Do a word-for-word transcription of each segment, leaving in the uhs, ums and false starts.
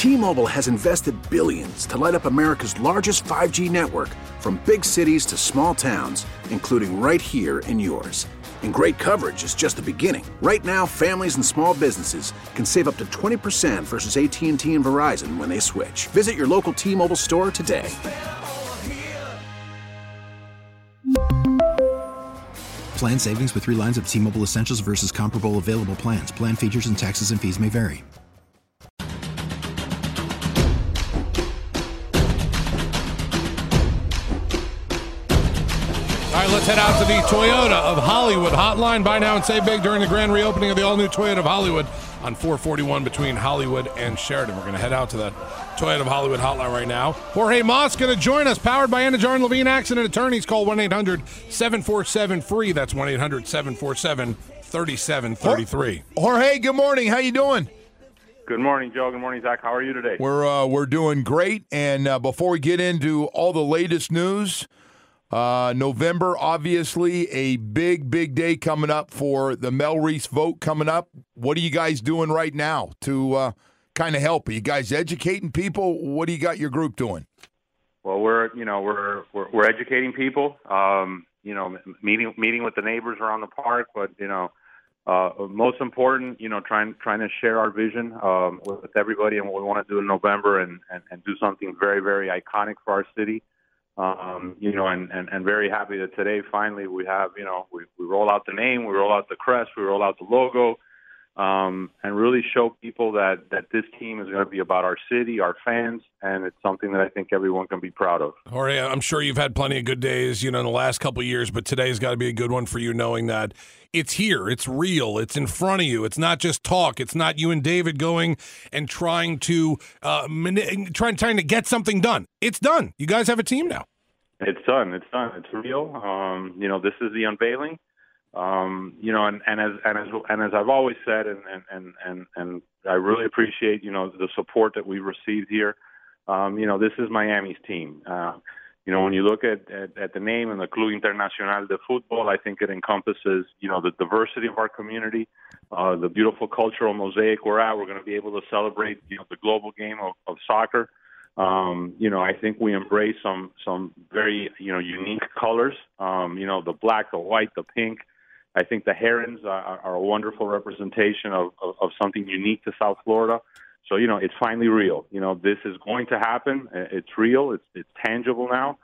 T-Mobile has invested billions to light up America's largest five G network, from big cities to small towns, including right here in yours. And great coverage is just the beginning. Right now, families and small businesses can save up to twenty percent versus A T and T and Verizon when they switch. Visit your local T-Mobile store today. Plan savings with three lines of T-Mobile Essentials versus comparable available plans. Plan features and taxes and fees may vary. All right, let's head out to the Toyota of Hollywood hotline. Buy now and save big during the grand reopening of the all-new Toyota of Hollywood on four forty-one between Hollywood and Sheridan. We're going to head out to that Toyota of Hollywood hotline right now. Jorge Mas going to join us, powered by Anajar and Levine Accident Attorneys. Call one eight hundred seven four seven free. That's one eight hundred seven four seven three seven three three. Jorge, good morning. How you doing? Good morning, Joe. Good morning, Zach. How are you today? We're uh, we're doing great. And uh, before we get into all the latest news, Uh, November, obviously, a big, big day coming up for the Mel Reese vote coming up. What are you guys doing right now to uh, kind of help? Are you guys educating people? What do you got your group doing? Well, we're you know we're we're, we're educating people. Um, you know, meeting meeting with the neighbors around the park, but you know, uh, most important, you know, trying trying to share our vision um, with, with everybody and what we want to do in November, and, and, and do something very, very iconic for our city. Um, you know, and, and, and very happy that today finally we have, you know, we, we roll out the name, we roll out the crest, we roll out the logo, um, and really show people that, that this team is going to be about our city, our fans, and it's something that I think everyone can be proud of. Jorge, I'm sure you've had plenty of good days, you know, in the last couple of years, but today's got to be a good one for you, knowing that it's here, it's real, it's in front of you. It's not just talk. It's not you and David going and trying to uh, mani- trying trying to get something done. It's done. You guys have a team now. It's done. It's done. It's real. Um, you know, this is the unveiling. Um, you know, and, and as and as and as I've always said, and and and and I really appreciate, you know, the support that we've received here. Um, you know, this is Miami's team. Uh, you know, when you look at, at, at the name and the Club Internacional de Fútbol, I think it encompasses, you know, the diversity of our community, uh, the beautiful cultural mosaic we're at. We're going to be able to celebrate, you know, the global game of, of soccer. Um, you know, I think we embrace some some very, you know, unique colors. Um, you know, the black, the white, the pink. I think the herons are, are a wonderful representation of, of, of something unique to South Florida. So, you know, it's finally real. You know, this is going to happen. It's real. It's it's tangible now.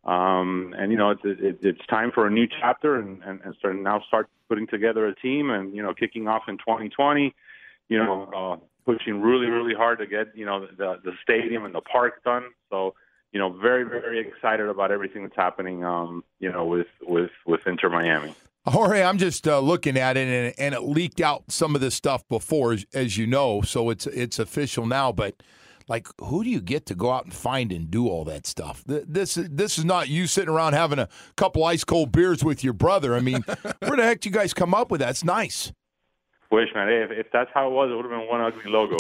Um, and, you know, it's, it, it's time for a new chapter and, and, and start, now start putting together a team and, you know, kicking off in twenty twenty, you know, uh, pushing really, really hard to get, you know, the, the stadium and the park done. So, you know, very, very excited about everything that's happening, um, you know, with, with, with Inter Miami. Jorge, I'm just uh, looking at it, and, and it leaked out some of this stuff before, as, as you know, so it's it's official now. But, like, who do you get to go out and find and do all that stuff? This, this is not you sitting around having a couple ice-cold beers with your brother. I mean, where the heck do you guys come up with that? It's nice. Wish, man. If, if that's how it was, it would have been one ugly logo.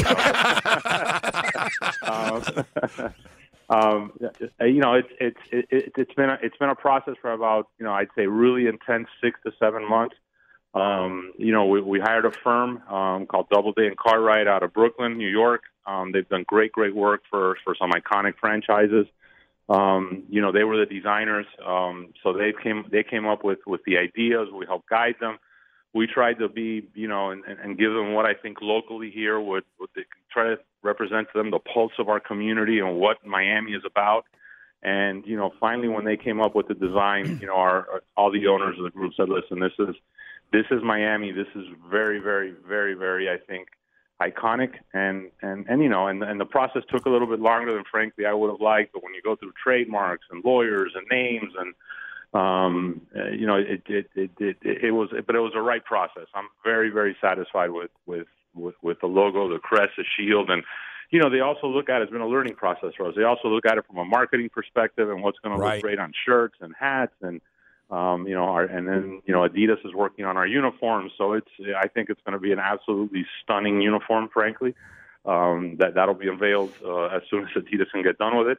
um, um, you know, it's it's it, it's been a, it's been a process for about, you know, I'd say really intense six to seven months. Um, you know, we, we hired a firm um, called Doubleday and Cartwright out of Brooklyn, New York. Um, they've done great, great work for for some iconic franchises. Um, you know, they were the designers, um, so they came they came up with with the ideas. We helped guide them. We tried to be, you know, and, and give them what I think locally here would, would they try to represent to them the pulse of our community and what Miami is about. And, you know, finally when they came up with the design, you know, our, our all the owners of the group said, listen, this is this is Miami. This is very, very, very, very, I think, iconic. And, and, and you know, and, and the process took a little bit longer than, frankly, I would have liked. But when you go through trademarks and lawyers and names and, Um, uh, you know, it it, it it it was, but it was the right process. I'm very, very satisfied with, with, with, with the logo, the crest, the shield. And, you know, they also look at it, it's been a learning process for us. They also look at it from a marketing perspective and what's going to right. look great on shirts and hats. And, um, you know, our, and then, you know, Adidas is working on our uniforms. So it's, I think it's going to be an absolutely stunning uniform, frankly, um, that, that'll be unveiled uh, as soon as Adidas can get done with it.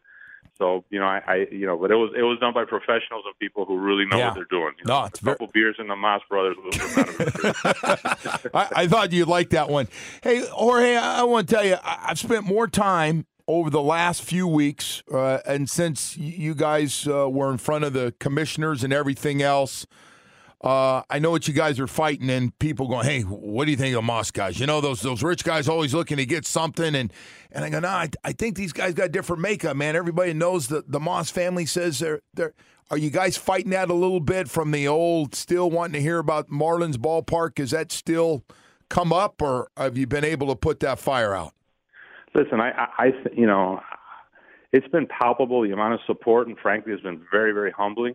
So, you know, I, I, you know, but it was it was done by professionals and people who really know Yeah. what they're doing. You know, No, it's a couple very... beers in the Moss Brothers was none of it. I, I thought you'd like that one. Hey, Jorge, I, I want to tell you, I, I've spent more time over the last few weeks, uh, and since you guys uh, were in front of the commissioners and everything else, uh, I know what you guys are fighting, and people going, hey, what do you think of Moss guys? You know, those those rich guys always looking to get something, and and I go, no, I, I think these guys got different makeup, man. Everybody knows that the Moss family says they're they're. Are you guys fighting that a little bit from the old, still wanting to hear about Marlins Ballpark? Is that still come up, or have you been able to put that fire out? Listen, I, I, I you know, it's been palpable, the amount of support, and frankly, it's been very, very humbling.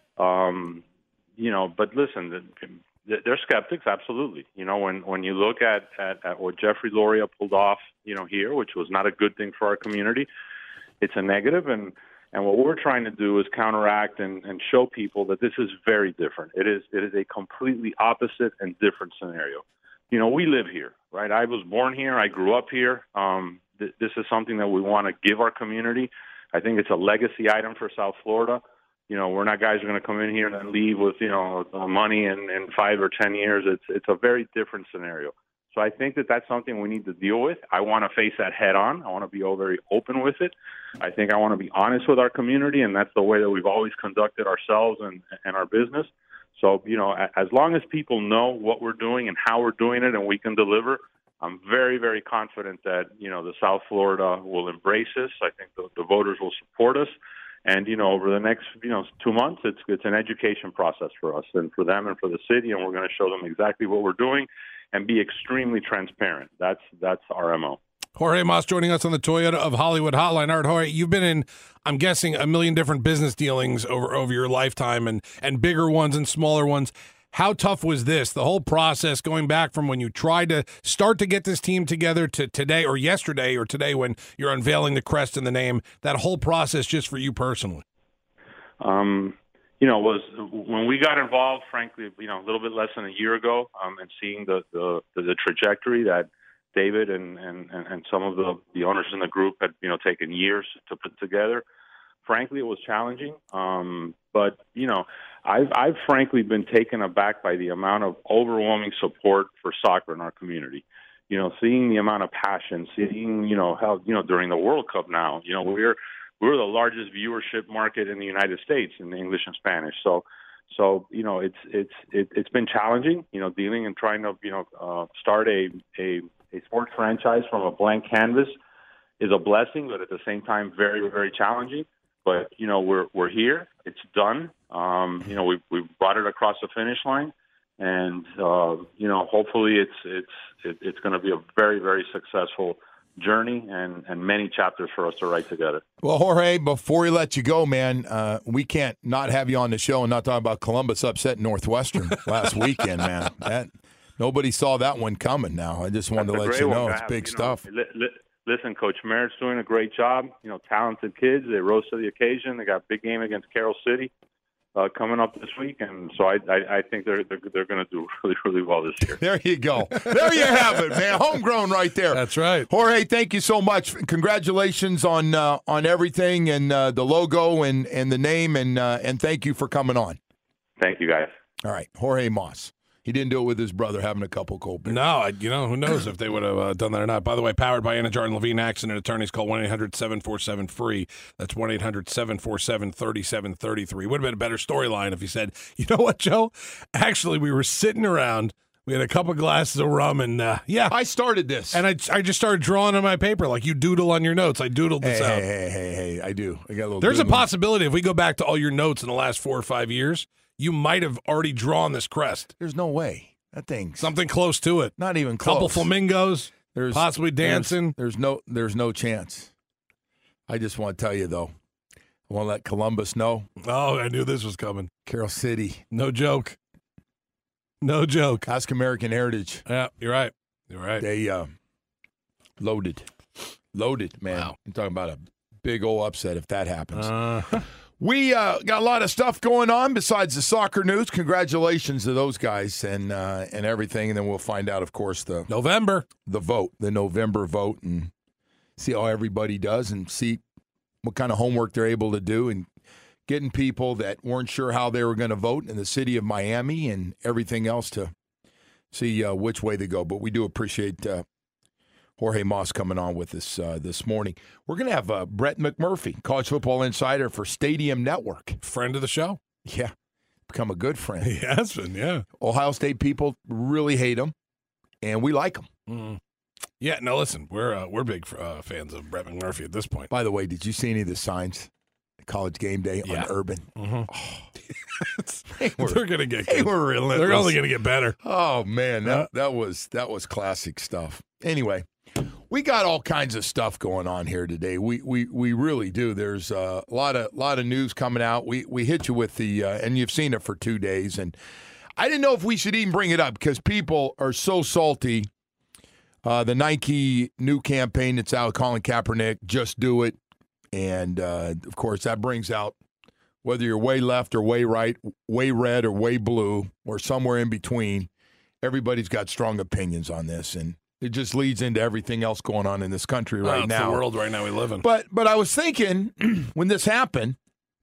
Um, you know, but listen, the, they're skeptics, absolutely. You know, when, when you look at, at, at what Jeffrey Loria pulled off, you know, here, which was not a good thing for our community, it's a negative, and and what we're trying to do is counteract and, and show people that this is very different. It is it is a completely opposite and different scenario. You know, we live here, right? I was born here. I grew up here. Um, th- this is something that we want to give our community. I think it's a legacy item for South Florida. You know, we're not guys who are going to come in here and then leave with, you know, money in, in five or ten years. It's it's a very different scenario. So I think that that's something we need to deal with. I want to face that head on. I want to be all very open with it. I think I want to be honest with our community, and that's the way that we've always conducted ourselves and, and our business. So, you know, as long as people know what we're doing and how we're doing it and we can deliver, I'm very, very confident that, you know, the South Florida will embrace this. I think the, the voters will support us. And, you know, over the next, you know, two months, it's it's an education process for us and for them and for the city, and we're going to show them exactly what we're doing and be extremely transparent. That's that's our M O. Jorge Moss joining us on the Toyota of Hollywood hotline. All right, Jorge, you've been in, I'm guessing, a million different business dealings over, over your lifetime, and, and bigger ones and smaller ones. How tough was this, the whole process going back from when you tried to start to get this team together to today or yesterday or today when you're unveiling the crest and the name, that whole process just for you personally? Um, you know, was when we got involved, frankly, you know, a little bit less than a year ago, um, and seeing the, the, the trajectory that David and, and, and some of the, the owners in the group had, you know, taken years to put together. Frankly, it was challenging. Um, but, you know, I've, I've frankly been taken aback by the amount of overwhelming support for soccer in our community. You know, seeing the amount of passion, seeing, you know, how, you know, during the World Cup now, you know, we're, we're the largest viewership market in the United States in English and Spanish. So, so, you know, it's, it's, it, it's been challenging, you know, dealing and trying to, you know, uh, start a, a, a sports franchise from a blank canvas is a blessing, but at the same time, very, very challenging. But, you know, we're we're here. It's done. Um, you know, we we brought it across the finish line, and uh, you know, hopefully, it's it's it, it's going to be a very, very successful journey and and many chapters for us to write together. Well, Jorge, before we let you go, man, uh, we can't not have you on the show and not talk about Columbus upset Northwestern last weekend, man. That nobody saw that one coming. Now, I just wanted That's to let you know one. it's have, big you stuff. Know, li- li- Listen, Coach Merritt's doing a great job. You know, talented kids. They rose to the occasion. They got a big game against Carroll City uh, coming up this week, and so I, I, I think they're they're, they're going to do really, really well this year. There you go. There you have it, man. Homegrown right there. That's right. Jorge, thank you so much. Congratulations on uh, on everything and uh, the logo and, and the name, and uh, and thank you for coming on. Thank you, guys. All right, Jorge Moss. He didn't do it with his brother having a couple cold beers. No, I, you know, who knows if they would have uh, done that or not. By the way, powered by Anna Jordan Levine Accident Attorneys. Call one eight hundred seven four seven free. That's one eight hundred seven four seven three seven three three. Would have been a better storyline if he said, you know what, Joe? Actually, we were sitting around. We had a couple glasses of rum, and uh, yeah. I started this. And I I just started drawing on my paper like you doodle on your notes. I doodled this hey, out. Hey, hey, hey, hey, I do. I got a little There's a doodling. possibility if we go back to all your notes in the last four or five years, you might have already drawn this crest. There's no way. That thing's Something close to it. not even close. Couple flamingos, There's possibly dancing. There's, there's no there's no chance. I just want to tell you though. I want to let Columbus know. Oh, I knew this was coming. Carroll City. No joke. No joke. Ask American Heritage. Yeah, you're right. You're right. They uh, loaded. Loaded, man. Wow. I'm talking about a big old upset if that happens. Uh, We uh, got a lot of stuff going on besides the soccer news. Congratulations to those guys and uh, and everything. And then we'll find out, of course, the November. the vote, the November vote, and see how everybody does and see what kind of homework they're able to do and getting people that weren't sure how they were going to vote in the city of Miami and everything else to see uh, which way they go. But we do appreciate uh, Jorge Mas coming on with us uh, this morning. We're going to have uh, Brett McMurphy, College Football Insider for Stadium Network. Friend of the show. Yeah, become a good friend. He has been, yeah. Ohio State people really hate him, and we like him. Mm. Yeah, no, listen, we're uh, we're big uh, fans of Brett McMurphy at this point. By the way, did you see any of the signs at College Game Day Yeah. on Urban? Mm-hmm. Oh. they were, They're going to get they good. were relentless. They're only going to get better. Oh, man, that, Yeah. that was that was classic stuff. Anyway, we got all kinds of stuff going on here today. We we we really do. There's a lot of lot of news coming out. We we hit you with the uh, and you've seen it for two days. And I didn't know if we should even bring it up because people are so salty. Uh, the Nike new campaign that's out, Colin Kaepernick, just do it. And uh, of course, that brings out whether you're way left or way right, way red or way blue, or somewhere in between. Everybody's got strong opinions on this, and it just leads into everything else going on in this country right oh, it's now. the world right now we live in. But but I was thinking when this happened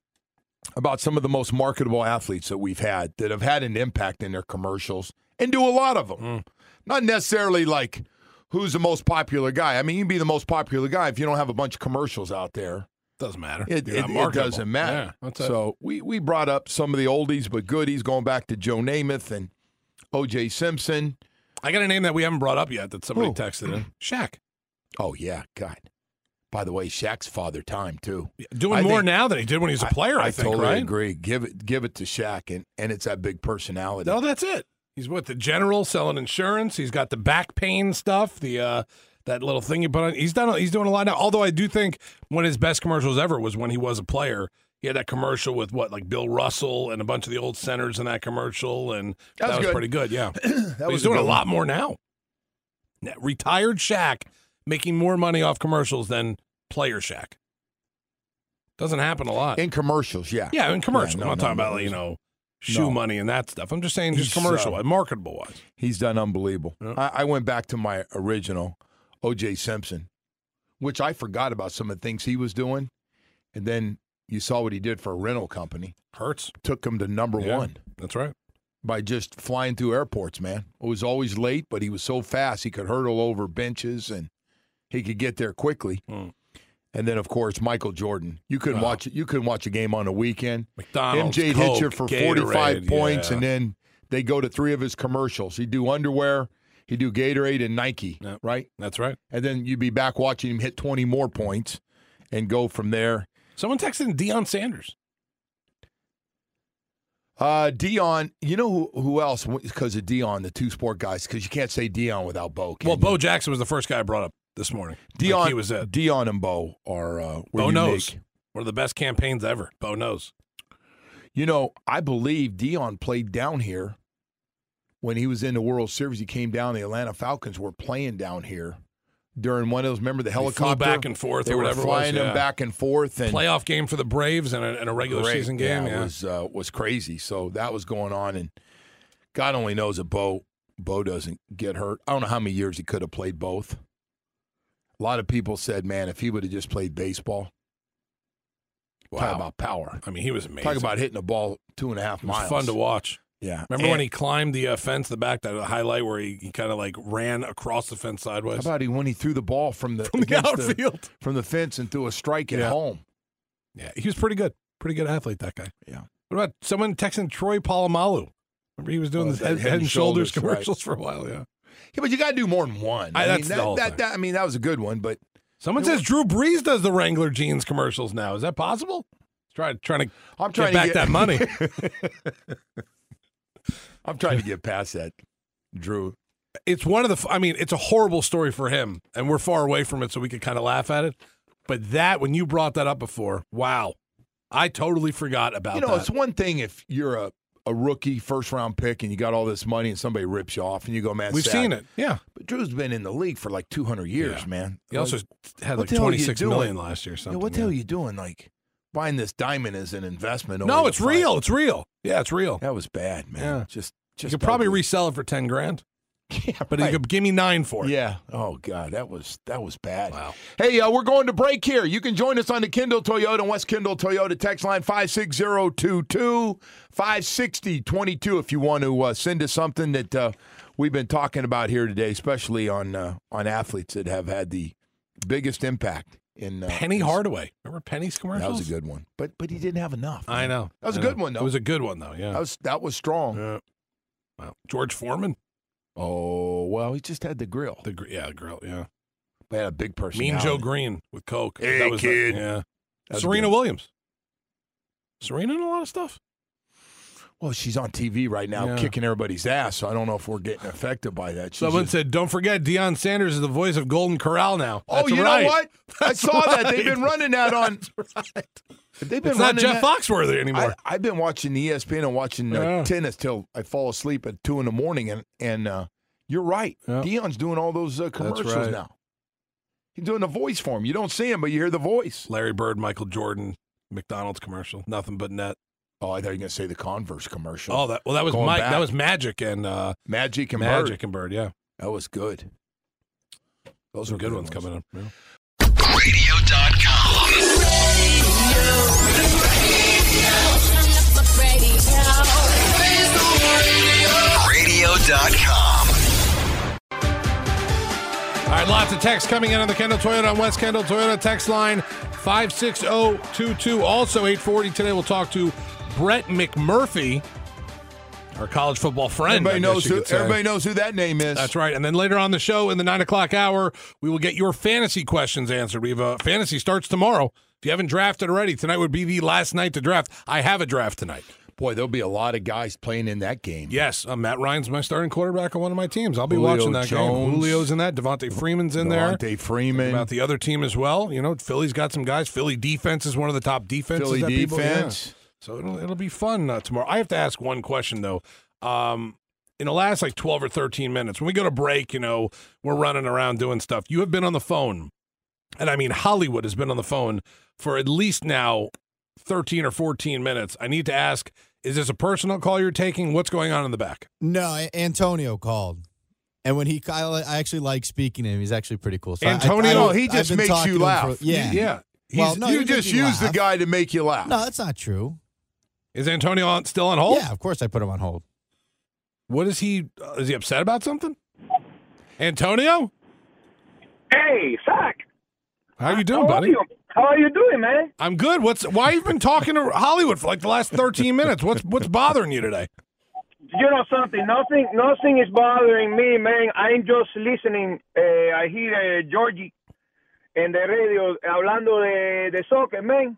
about some of the most marketable athletes that we've had that have had an impact in their commercials, and do a lot of them. Mm. Not necessarily like who's the most popular guy. I mean, you can be the most popular guy if you don't have a bunch of commercials out there. Doesn't matter. It, You're it, not it marketable. doesn't matter. Yeah, that's it. So we, we brought up some of the oldies but goodies going back to Joe Namath and O J Simpson. I got a name that we haven't brought up yet that somebody Who? texted in. Shaq. Oh, yeah, God. By the way, Shaq's father time, too. Doing I more think- now than he did when he was a player, I, I think, totally right? agree. Give it give it to Shaq, and, and it's that big personality. No, that's it. He's with the General selling insurance. He's got the back pain stuff, the uh, that little thing you put on. He's done. He's doing a lot now. Although I do think one of his best commercials ever was when he was a player. He had that commercial with what, like Bill Russell and a bunch of the old centers in that commercial, and That was that was good. pretty good. Yeah, that But he's was doing a good lot one. more now. Now, retired Shaq making more money off commercials than player Shaq. Doesn't happen a lot. In commercials, yeah. yeah, in commercials. Yeah, no, I'm not no, talking no, about like, you know shoe No. money and that stuff. I'm just saying just He's, commercial, uh, marketable wise. He's done unbelievable. Yeah. I, I went back to my original, O J Simpson, which I forgot about some of the things he was doing. And then you saw what he did for a rental company. Hurts. Took him to number Yeah, one That's right. by just flying through airports, man. It was always late, but he was so fast he could hurdle over benches and he could get there quickly. Hmm. And then, of course, Michael Jordan. You couldn't Oh. watch it. You couldn't watch a game on a weekend. McDonald's, M J'd Coke, hit you for Gatorade, forty-five points, yeah. and then they go to three of his commercials. He'd do underwear, he'd do Gatorade and Nike, Yep. right? That's right. And then you'd be back watching him hit twenty more points and go from there. Someone texted in Deion Sanders. Uh, Dion, you know who, who else? Because of Dion, the two sport guys, because you can't say Dion without Bo. can Well, you? Bo Jackson was the first guy I brought up this morning. Dion, Like, he was it. Dion and Bo are uh, were Bo unique. knows. One of the best campaigns ever. Bo knows. You know, I believe Dion played down here when he was in the World Series. He came down. The Atlanta Falcons were playing down here during one of those. Remember the He flew helicopter back and forth They or were whatever it flying was, them yeah. back and forth. And Playoff game for the Braves and a, and a regular Great. season game. Yeah, Yeah, it was uh, was crazy. So that was going on, and God only knows that Bo Bo doesn't get hurt. I don't know how many years he could have played both. A lot of people said, man, if he would have just played baseball, Wow. talk about power. I mean, he was amazing. Talk about hitting a ball two and a half It was miles. fun to watch. Yeah. Remember And when he climbed the uh, fence, the back, that highlight where he, he kind of like ran across the fence sideways? How about he when he threw the ball from the From the against outfield. from the fence and threw a strike at Yeah. home? Yeah, he was pretty good. Pretty good athlete, that guy. Yeah. What about someone texting Troy Polamalu? Remember he was doing Oh, the that head, Head head and and shoulders, Shoulders, right. commercials for a while, yeah. Yeah, but you got to do more than one. I- I that's mean, the whole that, thing. that, that, I mean, that was a good one, but Someone says Drew Brees does the Wrangler jeans commercials now. Is that possible? Try, trying to I'm get trying back to get that money. I'm trying to get past that, Drew. It's one of the, I mean, it's a horrible story for him, and we're far away from it, so we could kind of laugh at it. But that, when you brought that up before, wow. I totally forgot about You know, that. it's one thing if you're a, a rookie first round pick and you got all this money and somebody rips you off and you go, man, We've sad. seen it. Yeah. But Drew's been in the league for like two hundred years, Yeah. man. He also Like, had what like the hell are you twenty-six doing? million last year or yeah, something. what the hell yeah. are you doing? Like buying this diamond as an investment? No, only it's to find- real. It's real. Yeah, it's real. That was bad, man. Yeah. Just, You just could probably ugly. resell it for ten grand. Yeah, but right. he could give me nine for it. Yeah. Oh God, that was that was bad. Wow. Hey, uh, we're going to break here. You can join us on the Kindle Toyota and West Kindle Toyota text line five six zero two two, five six zero two two if you want to uh, send us something that uh, we've been talking about here today, especially on uh, on athletes that have had the biggest impact. In, uh, Penny Hardaway. Remember Penny's commercials? That was a good one. But but he didn't have enough. I man. know. That was I a know. good one, though. It was a good one, though, yeah. That was, that was strong. Yeah. Wow. George Foreman? Oh, well, he just had the grill. The gr- Yeah, the grill, yeah. They had a big personality. Mean Joe Green with Coke. Hey, that was kid. The, yeah. That's Serena good. Williams. Serena in a lot of stuff. Well, she's on T V right now Yeah. kicking everybody's ass, so I don't know if we're getting affected by that. She's Someone just- said, don't forget, Deion Sanders is the voice of Golden Corral now. Oh, That's you right. know what? I That's saw that. They've right. been running that on. That's right. They've been It's not running Jeff that- Foxworthy anymore. I, I've been watching E S P N and watching uh, Yeah. tennis till I fall asleep at two in the morning, and and uh, you're right. Yeah. Deion's doing all those uh, commercials right. now. He's doing the voice for him. You don't see him, but you hear the voice. Larry Bird, Michael Jordan, McDonald's commercial, nothing but net. Oh, I thought you were going to say the Converse commercial. Oh, that well, that was Going Mike. back. That was Magic and uh, Magic and Magic Bird. and Bird. Yeah, That was good. Those some are good ones coming up. Yeah. radio dot com. radio dot com. All right, lots of text coming in on the Kendall Toyota on West Kendall Toyota text line five six zero two two. Also eight forty today, we'll talk to Brett McMurphy, our college football friend. Everybody I knows guess you who. could say. Everybody knows who that name is. That's right. And then later on the show in the nine o'clock hour, we will get your fantasy questions answered. We have a fantasy starts tomorrow. If you haven't drafted already, tonight would be the last night to draft. I have a draft tonight. Boy, there'll be a lot of guys playing in that game. Yes, uh, Matt Ryan's my starting quarterback on one of my teams. I'll be Julio watching that Jones. game. Julio's in that. Devontae Freeman's in there. Devontae Freeman. About the other team as well. You know, Philly's got some guys. Philly defense is one of the top defenses. Philly that people- defense. yeah. So it'll it'll be fun uh, tomorrow. I have to ask one question though. Um, in the last like twelve or thirteen minutes, when we go to break, you know, we're running around doing stuff. You have been on the phone, and I mean Hollywood has been on the phone for at least now thirteen or fourteen minutes. I need to ask: is this a personal call you're taking? What's going on in the back? No, A- Antonio called. And when he, I I actually like speaking to him. He's actually pretty cool. So I- Antonio, I, I, Oh, he I've just been makes talking you to him laugh. for- yeah. Yeah. He's, Well, no, you he just makes me use the laugh. guy to make you laugh. No, that's not true. is Antonio on, still on hold? Yeah, of course I put him on hold. What is he? Uh, is he upset about something? Antonio, Hey, Zach. how you doing, How buddy? are you? How are you doing, man? I'm good. What's why you've been talking to Hollywood for like the last thirteen minutes? What's what's bothering you today? You know something? Nothing. Nothing is bothering me, man. I'm just listening. Uh, I hear uh, Georgie in the radio hablando de, de soccer, man.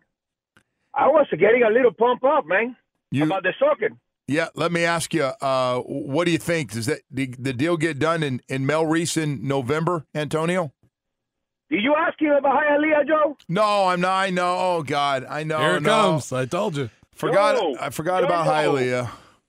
I was getting a little pump up, man, You- about the soccer. Yeah, let me ask you, uh, what do you think? Does that the, the deal get done in, in Mel Reese in November, Antonio? Did you ask him about Hialeah, Joe? No, I'm not. I know. Oh, God. I know. Here it no. comes. I told you. Forgot. Joe, I forgot about Joe. Hialeah.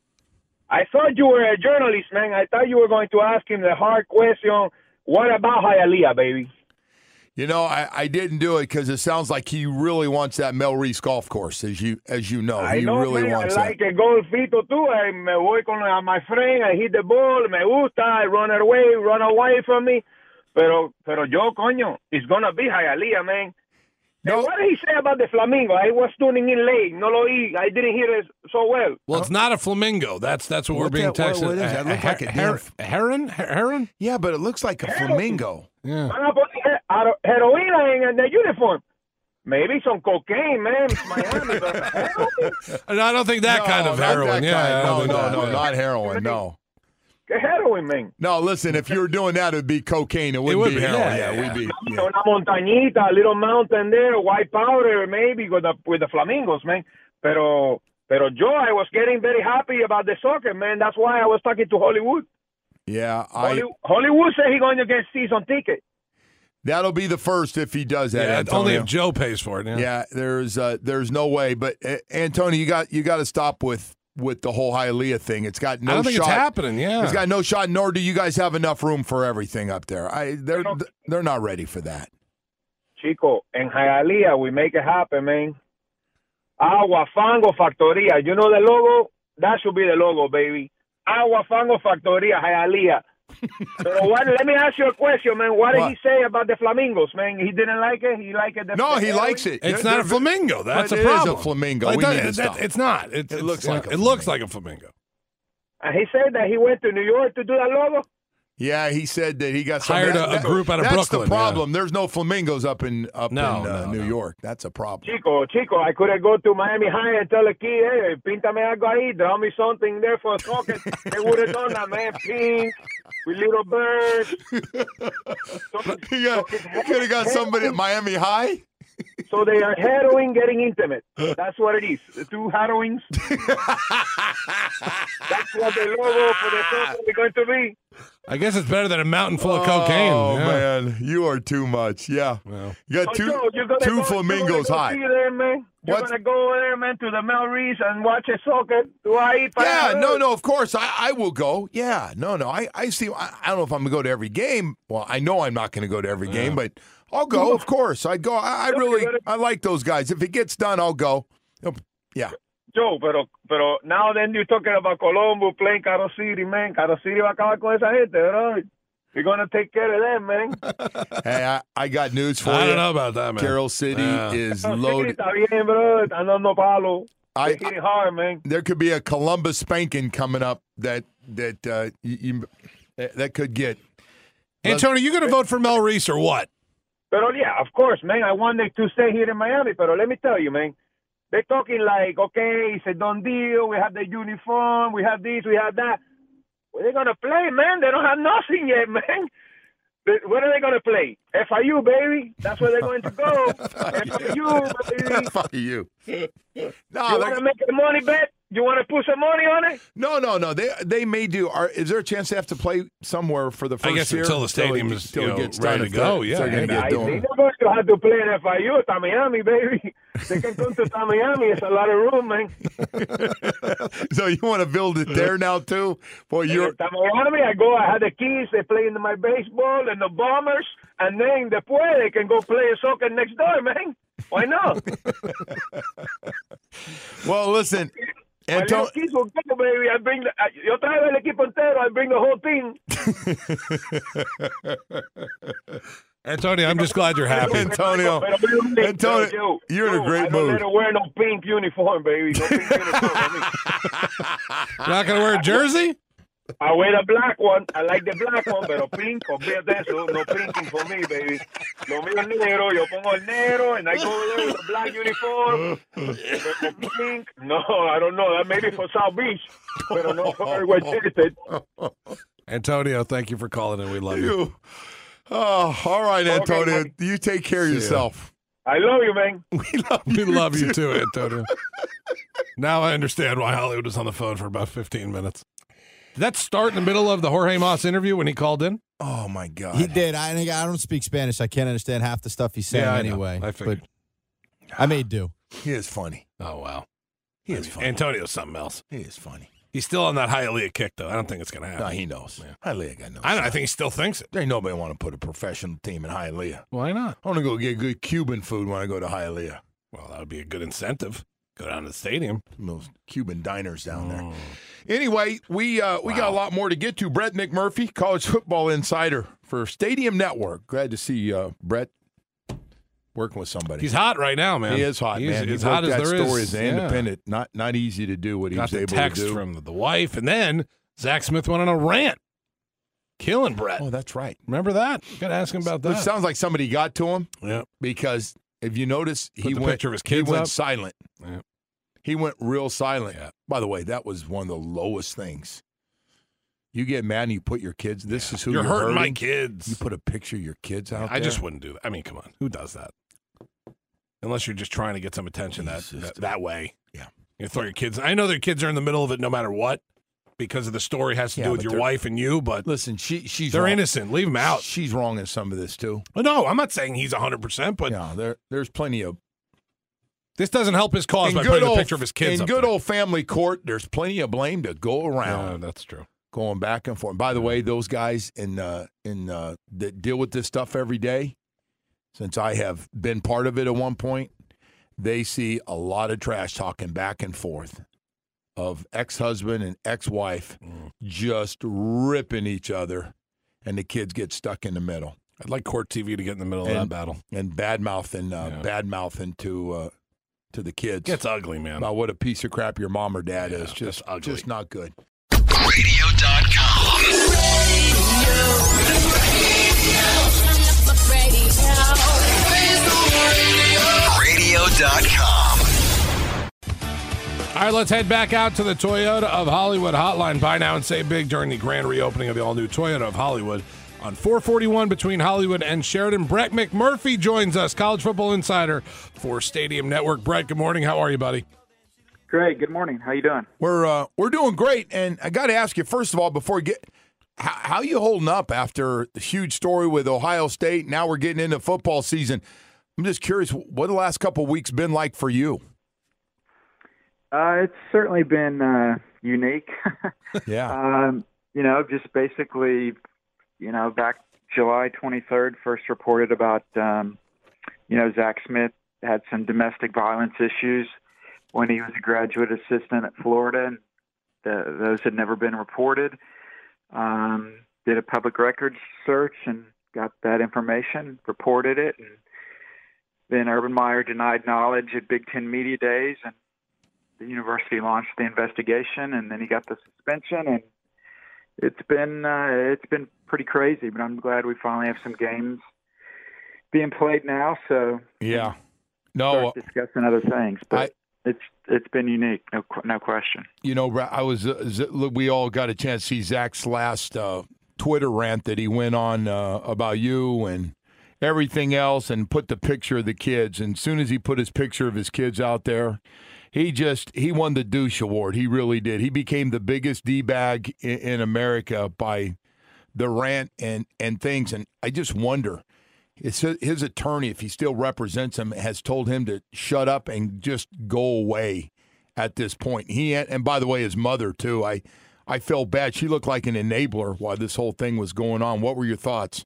I thought you were a journalist, man. I thought you were going to ask him the hard question. What about Hialeah, baby? You know, I, I didn't do it because it sounds like he really wants that Mel Reese golf course, as you as you know. I he know, really man. wants I like a golfito too. I me voy con a my friend. I hit the ball. Me gusta. I run away, run away from me. Pero, pero yo, coño, it's gonna be Hialeah, man. No. And what did he say about the Flamingo? I was tuning in late. No lo oí. I didn't hear it so well. Well, it's not a flamingo. That's that's what, What we're being that- what- texted. what is that? A- Look a- like a her- damn- heron. Her- Heron. Yeah, but it looks like a flamingo. Yeah. Van a poner hero- heroína in the uniform. Maybe some cocaine, man. It's Miami. but heroin? And I don't think that No, kind of not heroin. that Yeah. I kind. don't No, think no, that. no, Yeah. not heroin. No. ¿Qué heroin, man? No, listen, if you were doing that, it would be cocaine. It wouldn't would be be, heroin. yeah, Yeah, yeah, we'd be. You yeah. know, una montañita, a little mountain there, white powder, maybe with the with the flamingos, man. Pero, pero yo, I was getting very happy about the soccer, man. That's why I was talking to Hollywood. Yeah, I. Holly, Hollywood said he's going to get season ticket. That'll be the first if he does that. Yeah, Antonio. only if Joe pays for it. Yeah. Yeah, there's uh, there's no way. But uh, Antonio, you got you got to stop with with the whole Hialeah thing. It's got no I don't think shot. it's happening. Yeah. It's got no shot. Nor do you guys have enough room for everything up there. I they're they're not ready for that. Chico, in Hialeah, we make it happen, man. Agua Fango Factoría. You know the logo? That should be the logo, baby. Agua Fango Factoría, Hialeah. So what, let me ask you a question, man. What did What? he say about the flamingos, man? He didn't like it? He liked it? The, No, the he likes it. It's They're- not a they're- flamingo. That's But a it is a problem. flamingo. Well, it We does- need to that- stop. It's not. It's, It it's- looks like a It looks flamingo. like a flamingo. And he said that he went to New York to do that logo? Yeah, he said that he got some, Hired that- a- a that- group out of that's Brooklyn, the problem. There's no flamingos up in up No, in uh, no, New no. York. That's a problem. Chico, Chico, I could have go to Miami High and tell the kid, hey, píntame algo ahí, draw me something there for a socket. They would have done that, man. Pink, with little birds. You got, you could have got somebody at Miami High. So they are heroin getting intimate. That's what it is. The two heroines. That's what the logo for the socket is going to be. I guess it's better than a mountain full of cocaine. Oh Yeah. man, you are too much. Yeah, Well. you got So, two Joe, you're gonna two go, flamingos you're gonna go high. see there, man. You're What's- going to go there, man, to the Melreese and watch a socket. Do I eat Yeah, five no, hundred? no, of course I, I will go. Yeah, no, no, I, I see. I, I don't know if I'm gonna go to every game. Well, I know I'm not gonna go to every game, but I'll go. Of course, I'd go. I, I really, I like those guys. If it gets done, I'll go. Yeah. Joe, pero, pero now then you're talking about Colombo playing Carol City, man. Carol City va a acabar con esa gente, bro. We're going to take care of them, man. Hey, I, I got news for you. I don't know about that, man. Carroll City Yeah. is Carol City loaded. está bien, bro. Están dando palo. I, They're hitting hard, man. there could be a Columbus spanking coming up that that uh, you, you that could get. Antonio, you going to vote for Mel Reese or what? Pero yeah, of course, man. I wanted to stay here in Miami, pero let me tell you, man. They're talking like, okay, it's a done deal. We have the uniform. We have this. We have that. Where they going to play, man? They don't have nothing yet, man. They- Where are they going to play? F I U, baby. That's where they're going to go. F I U, baby. Fuck you. You No, want they're- to make a money bet? You want to put some money on it? no, no, no. They they may do. Are, is there a chance they have to play somewhere for the first I guess year? until the stadium it- is, until you it know, gets ready done, to if they're- go, if yeah. they're gonna I, get they're doing. not going to have to play in F I U. It's Miami, baby. They can come to Miami. It's a lot of room, man. So you want to build it there now too? Boy, you're In Miami, I go. I have the keys. They play in my baseball and the Bombers, and then después they can go play soccer next door, man. Why not? well. Listen, My Antonio. little kids will go, baby. I bring the, I, yo traigo el equipo entero. I bring the whole team. Antonio, I'm just glad you're happy. Antonio, Pero, pero, pero, Antonio, Joe, you're in a Joe, great I don't mood. let her wear no pink uniform, baby. No pink uniform for me. You're not going to wear a jersey? I wear the black one. I like the black one, pero pink, olvídate eso. No pinking for me, baby. Lo mío es negro. Yo pongo el negro, and I go there with a black uniform. Pero pink, no, I don't know. That maybe for South Beach, pero no for West Heritage. Antonio, thank you for calling in. We love you. You. Oh, all right, Antonio. buddy. You take care of ya. yourself. I love you, man. We love We love you too, Antonio. Now I understand why Hollywood was on the phone for about fifteen minutes. Did that start in the middle of the Jorge Mas interview when he called in? Oh my God. He did. I think I don't speak Spanish. I can't understand half the stuff he's saying Yeah, I know. anyway. I figured. But I made do. He is funny. Oh, wow. He I is mean, funny. Antonio's something else. He is funny. He's still on that Hialeah kick, though. I don't think it's going to happen. No, he knows. Yeah. Hialeah got no. I, don't, I shot. think he still thinks it. There ain't nobody want to put a professional team in Hialeah. Why not? I want to go get good Cuban food when I go to Hialeah. Well, that would be a good incentive. Go down to the stadium. Those Cuban diners down there. Mm. Anyway, we uh, we got a Wow. lot more to get to. Brett McMurphy, college football insider for Stadium Network. Glad to see uh, Brett working with somebody. He's hot right now, man. He is hot, He's man. He as broke hot as that there story is. as an Yeah. independent. Not not easy to do what he Got was the able text to do. from the wife, and then Zach Smith went on a rant, killing Brett. Oh, that's right. Remember that? Got to ask him about It that. sounds like somebody got to him Yeah. because if you notice, Put he the went picture of his he kids went up. silent. Yeah. He went real silent. Yeah. By the way, that was one of the lowest things. You get mad and you put your kids. This is who You're you're, hurting my hurting. kids. You put a picture of your kids out I there. just wouldn't do that. I mean, come on. Who does that? Unless you're just trying to get some attention that, It's just- that that way. Yeah. You throw your kids. I know their kids are in the middle of it no matter what because of the story has to Yeah, do with but your they're- wife and you, but Listen, she she's they're wrong. innocent. Leave them out. She's wrong in some of this too. No, I'm not saying he's one hundred percent, but Yeah, there there's plenty of this doesn't help his cause in by good putting old a picture of his kids in up good there. old family court. There's plenty of blame to go Yeah, around. that's true. Going back and forth. By the way, those guys in uh, in uh, that deal with this stuff every day, since I have been part of it at one point, they see a lot of trash talking back and forth of ex-husband and ex-wife Mm. just ripping each other and the kids get stuck in the middle. I'd like Court T V to get in the middle and, of that battle. And bad-mouthing, uh, Yeah. bad-mouthing to, uh, to the kids. It's ugly, man. About what a piece of crap your mom or dad Yeah, is. Just, it's ugly. just not good. radio dot com. radio dot com. All right, let's head back out to the Toyota of Hollywood hotline. Buy now and save big during the grand reopening of the all-new Toyota of Hollywood on four forty-one between Hollywood and Sheridan. Brett McMurphy joins us, college football insider for Stadium Network. Brett, good morning. How are you, buddy? Great. Good morning. How you doing? We're uh, we're doing great, and I got to ask you first of all before we get how, how you holding up after the huge story with Ohio State. Now we're getting into football season. I'm just curious, what the last couple of weeks been like for you? Uh, it's certainly been uh, unique. Yeah. Um, you know, just basically, you know, back July twenty-third, first reported about, um, you know, Zach Smith had some domestic violence issues when he was a graduate assistant at Florida, and the, those had never been reported. Um, did a public records search and got that information, reported it, and then Urban Meyer denied knowledge at Big Ten Media Days, and the university launched the investigation, and then he got the suspension, and it's been uh, it's been pretty crazy. But I'm glad we finally have some games being played now. So yeah, no, start discussing other things, but I, it's it's been unique, no no question. You know, I was uh, we all got a chance to see Zach's last uh, Twitter rant that he went on uh, about you and everything else, and put the picture of the kids. And as soon as he put his picture of his kids out there, he just he won the douche award. He really did. He became the biggest D-bag in, in America by the rant and and things. And I just wonder, it's his attorney, if he still represents him, has told him to shut up and just go away at this point. He had, and by the way, his mother too. I I felt bad. She looked like an enabler while this whole thing was going on. What were your thoughts?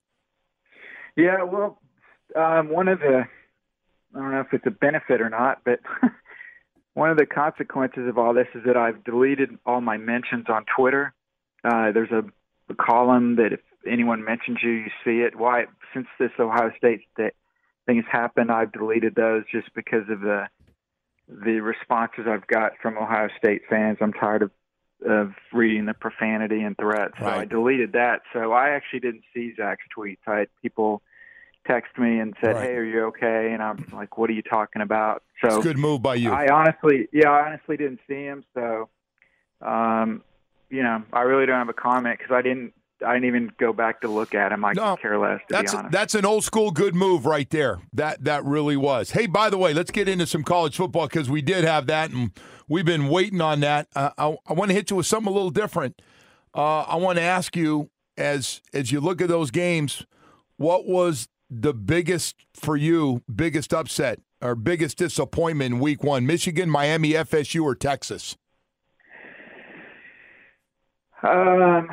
Yeah, well, um, one of the, I don't know if it's a benefit or not, but one of the consequences of all this is that I've deleted all my mentions on Twitter. Uh, there's a, a column that if anyone mentions you, you see it. Why? Since this Ohio State thing has happened, I've deleted those just because of the the responses I've got from Ohio State fans. I'm tired of of reading the profanity and threats. So Right. I deleted that. So I actually didn't see Zach's tweets. I had people text me and said, Right. "Hey, are you okay?" And I'm like, "What are you talking about?" So It's a good move by you. I honestly, yeah, I honestly didn't see him. So, um, you know, I really don't have a comment because I didn't, I didn't even go back to look at him. I No, could care less, to That's be honest. that's an old school good move right there. That that really was. Hey, by the way, let's get into some college football because we did have that and we've been waiting on that. Uh, I, I want to hit you with something a little different. Uh, I want to ask you as as you look at those games, what was the biggest for you, biggest upset or biggest disappointment in week one? Michigan, Miami, F S U, or Texas? Um,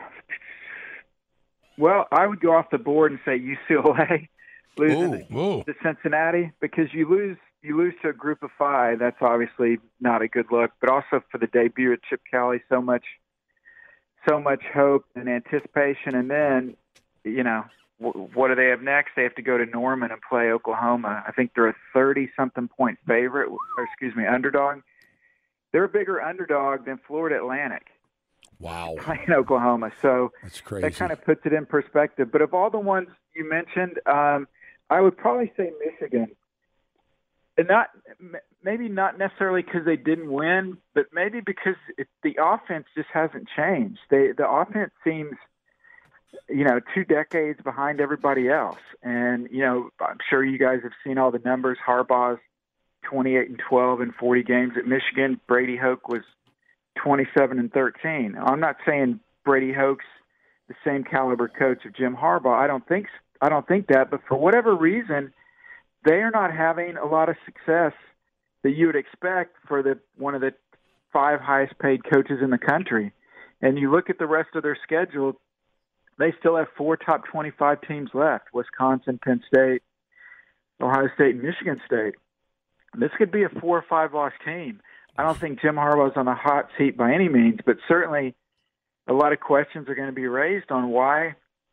well, I would go off the board and say U C L A losing Ooh, ooh. to Cincinnati because you lose you lose to a group of five. That's obviously not a good look. But also for the debut at Chip Kelly, so much so much hope and anticipation, and then you know w- what do they have next? They have to go to Norman and play Oklahoma. I think they're a thirty-something point favorite, or excuse me, underdog. They're a bigger underdog than Florida Atlantic. Wow, Playing Oklahoma, so that's crazy. that kind of puts it in perspective. But of all the ones you mentioned, um, I would probably say Michigan, and not m- maybe not necessarily because they didn't win, but maybe because it, the offense just hasn't changed. They, the offense seems, you know, two decades behind everybody else. And you know, I'm sure you guys have seen all the numbers. Harbaugh's twenty-eight and twelve in forty games at Michigan. Brady Hoke was twenty-seven and thirteen. I'm not saying Brady Hoke's the same caliber coach of Jim Harbaugh. I don't think I don't think that, but for whatever reason, they are not having a lot of success that you would expect for the one of the five highest paid coaches in the country. And you look at the rest of their schedule, they still have four top twenty-five teams left: Wisconsin, Penn State, Ohio State, and Michigan State. This could be a four or five loss team. I don't think Jim Harbaugh's on the hot seat by any means, but certainly a lot of questions are going to be raised on why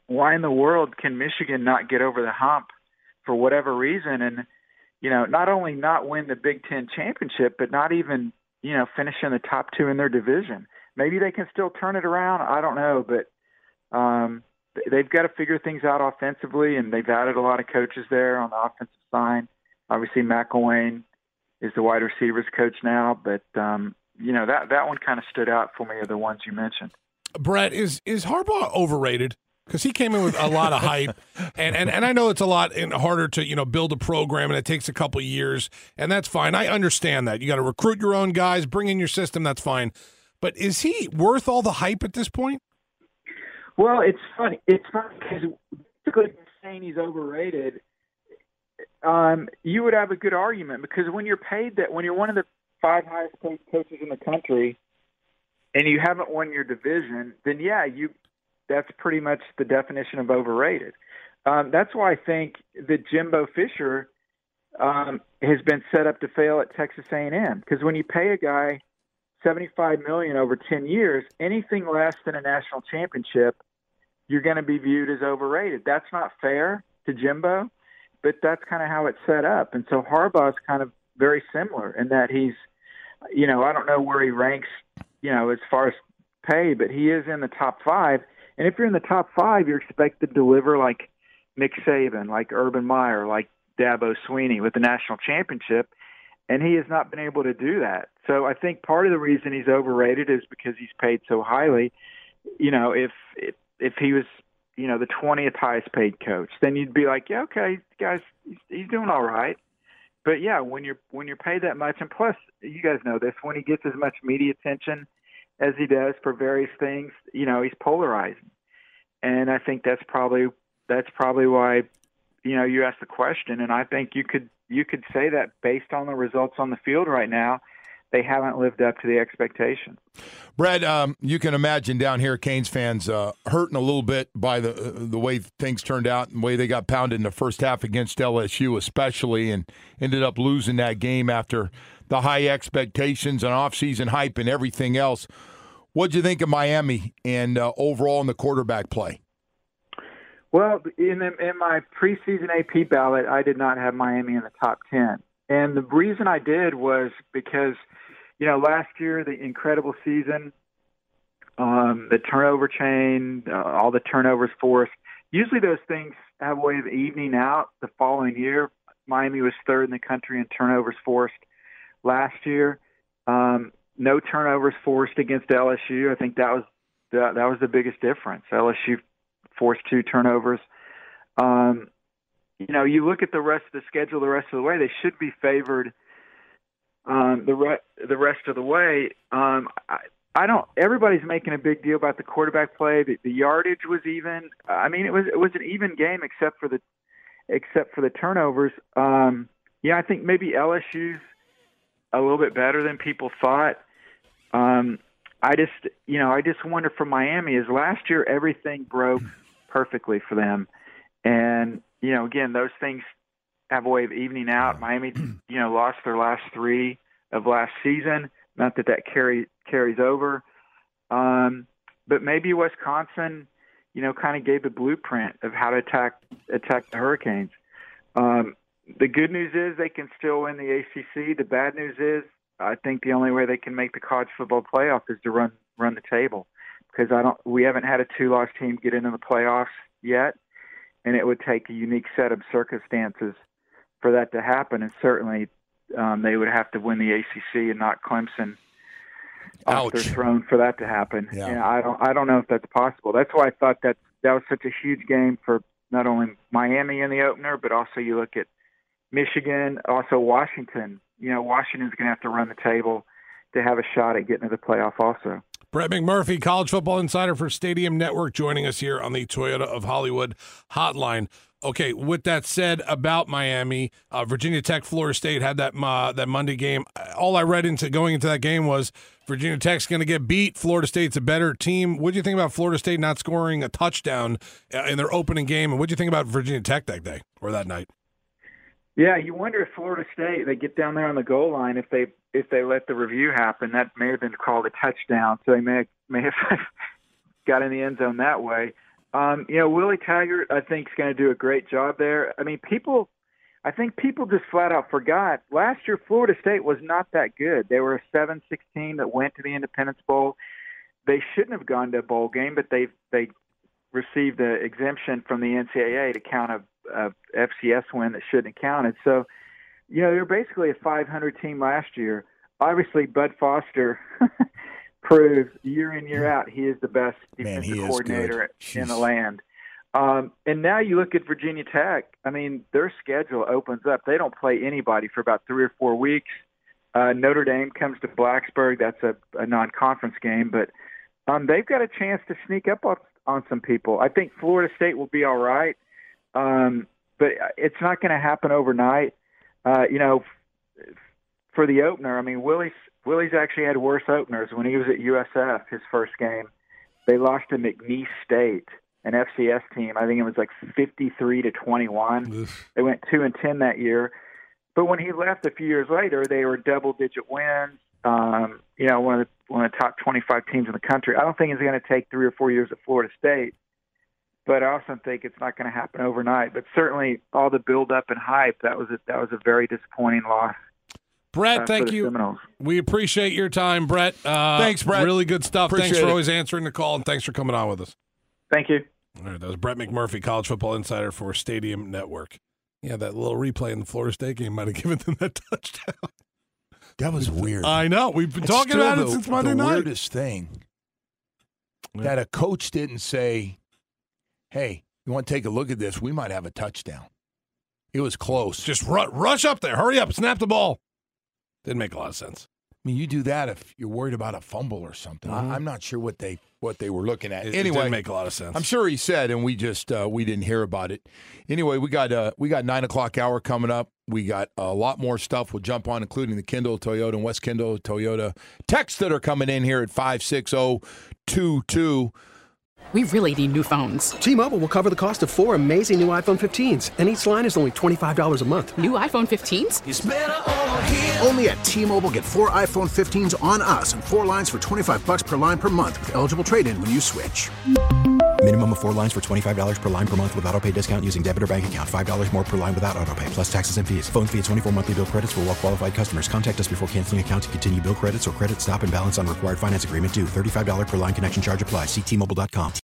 why in the world can Michigan not get over the hump for whatever reason? And, you know, not only not win the Big Ten championship, but not even, you know, finish in the top two in their division. Maybe they can still turn it around. I don't know, but um, they've got to figure things out offensively, and they've added a lot of coaches there on the offensive side. Obviously, McElwain is the wide receivers coach now, but um, you know, that that one kind of stood out for me of the ones you mentioned. Brett, is is Harbaugh overrated? Because he came in with a lot of hype, and, and, and I know it's a lot and harder to, you know, build a program, and it takes a couple of years, and that's fine. I understand that. You got to recruit your own guys, bring in your system, that's fine. But is he worth all the hype at this point? Well, it's funny. It's funny because basically saying he's overrated, um, you would have a good argument, because when you're paid that, when you're one of the five highest paid coaches in the country, and you haven't won your division, then yeah, you that's pretty much the definition of overrated. Um, that's why I think that Jimbo Fisher um, has been set up to fail at Texas A and M, because when you pay a guy seventy-five million dollars over ten years, anything less than a national championship, you're going to be viewed as overrated. That's not fair to Jimbo, but that's kind of how it's set up. And so Harbaugh's kind of very similar in that he's, you know, I don't know where he ranks, you know, as far as pay, but he is in the top five. And if you're in the top five, you're expected to deliver like Nick Saban, like Urban Meyer, like Dabo Swinney with the national championship. And he has not been able to do that. So I think part of the reason he's overrated is because he's paid so highly. You know, if if, if he was, you know, the twentieth highest paid coach, then you'd be like, yeah, okay, guys, he's, he's doing all right. But yeah, when you're when you're paid that much, and plus, you guys know this, when he gets as much media attention as he does for various things, you know, he's polarizing. And I think that's probably that's probably why, you know, you asked the question, and I think you could you could say that based on the results on the field right now, they haven't lived up to the expectation. Brad, um, you can imagine down here, Canes fans uh, hurting a little bit by the uh, the way things turned out and the way they got pounded in the first half against L S U especially, and ended up losing that game after the high expectations and offseason hype and everything else. What'd you think of Miami and uh, overall in the quarterback play? Well, in, the, in my preseason A P ballot, I did not have Miami in the top ten. And the reason I did was because, you know, last year, the incredible season, um, the turnover chain, uh, all the turnovers forced, usually those things have a way of evening out the following year. Miami was third in the country in turnovers forced last year. Um, no turnovers forced against L S U. I think that was that, that was the biggest difference. L S U forced two turnovers. Um, you know, you look at the rest of the schedule the rest of the way, they should be favored um, the re- the rest of the way. Um, I, I don't. Everybody's making a big deal about the quarterback play. The, the yardage was even. I mean, it was it was an even game except for the except for the turnovers. Um, yeah, I think maybe L S U's a little bit better than people thought. Um, I just, you know, I just wonder for Miami is last year everything broke perfectly for them, and you know, again, those things have a way of evening out. Miami, you know, lost their last three of last season. Not that that carry, carries over. Um, but maybe Wisconsin, you know, kind of gave the blueprint of how to attack attack the Hurricanes. Um, the good news is they can still win the A C C. The bad news is I think the only way they can make the college football playoff is to run run the table, because I don't. We haven't had a two-loss team get into the playoffs yet. And it would take a unique set of circumstances for that to happen. And certainly um, they would have to win the A C C and knock Clemson off Ouch. their throne for that to happen. Yeah. And I don't I don't know if that's possible. That's why I thought that that was such a huge game for not only Miami in the opener, but also you look at Michigan, also Washington. You know, Washington's going to have to run the table to have a shot at getting to the playoff also. Brett McMurphy, college football insider for Stadium Network, joining us here on the Toyota of Hollywood hotline. Okay, with that said about Miami, uh, Virginia Tech, Florida State had that uh, that Monday game. All I read into going into that game was Virginia Tech's going to get beat. Florida State's a better team. What do you think about Florida State not scoring a touchdown in their opening game? And what do you think about Virginia Tech that day or that night? Yeah, you wonder if Florida State, they get down there on the goal line, if they if they let the review happen, that may have been called a touchdown. So they may may have got in the end zone that way. Um, you know, Willie Taggart, I think, is going to do a great job there. I mean, people, I think people just flat out forgot. Last year, Florida State was not that good. They were a seven six team that went to the Independence Bowl. They shouldn't have gone to a bowl game, but they they received an exemption from the N C double A to count a, a F C S win that shouldn't have counted. So, you know, they were basically a five hundred team last year. Obviously, Bud Foster proves year in, year out he is the best defensive Man, coordinator in the land. Um, and now you look at Virginia Tech. I mean, their schedule opens up. They don't play anybody for about three or four weeks. Uh, Notre Dame comes to Blacksburg. That's a, a non-conference game. But um, they've got a chance to sneak up on, on some people. I think Florida State will be all right. Um, but it's not going to happen overnight. Uh, you know, for the opener, I mean, Willie's, Willie's actually had worse openers. When he was at U S F, his first game, they lost to McNeese State, an F C S team. I think it was like fifty-three to twenty-one. Oof. They went two and ten that year. But when he left a few years later, they were double-digit wins. Um, you know, one of the one of the top twenty-five teams in the country. I don't think it's going to take three or four years at Florida State, but I also think it's not going to happen overnight. But certainly, all the build-up and hype, that was a, that was a very disappointing loss. Brett, uh, thank you. Seminoles. We appreciate your time, Brett. Uh, Thanks, Brett. Really good stuff. Appreciate thanks for it. always answering the call, and thanks for coming on with us. Thank you. All right, that was Brett McMurphy, College Football Insider for Stadium Network. Yeah, that little replay in the Florida State game might have given them that touchdown. That was weird. I know. We've been It's talking still about the, it since Monday the night. weirdest thing Yeah. that a coach didn't say, hey, you want to take a look at this? We might have a touchdown. It was close. Just ru- rush up there. Hurry up. Snap the ball. Didn't make a lot of sense. I mean, you do that if you're worried about a fumble or something. Mhm. I, I'm not sure what they what they were looking at. It, it anyway, didn't make a lot of sense. I'm sure he said, and we just uh, we didn't hear about it. Anyway, we got uh, we got nine o'clock hour coming up. We got a lot more stuff. We'll jump on, including the Kendall Toyota and West Kendall Toyota texts that are coming in here at five six zero two two. We really need new phones. T-Mobile will cover the cost of four amazing new iPhone fifteens, and each line is only twenty-five dollars a month. New iPhone fifteens? It's better over here. Only at T-Mobile, get four iPhone fifteens on us and four lines for twenty-five bucks per line per month with eligible trade-in when you switch. Minimum of four lines for twenty-five dollars per line per month with autopay discount using debit or bank account. five dollars more per line without autopay, plus taxes and fees. Phone fee at twenty-four monthly bill credits for well-qualified customers. Contact us before canceling account to continue bill credits or credit stop and balance on required finance agreement due. thirty-five dollars per line connection charge applies. See T Mobile dot com.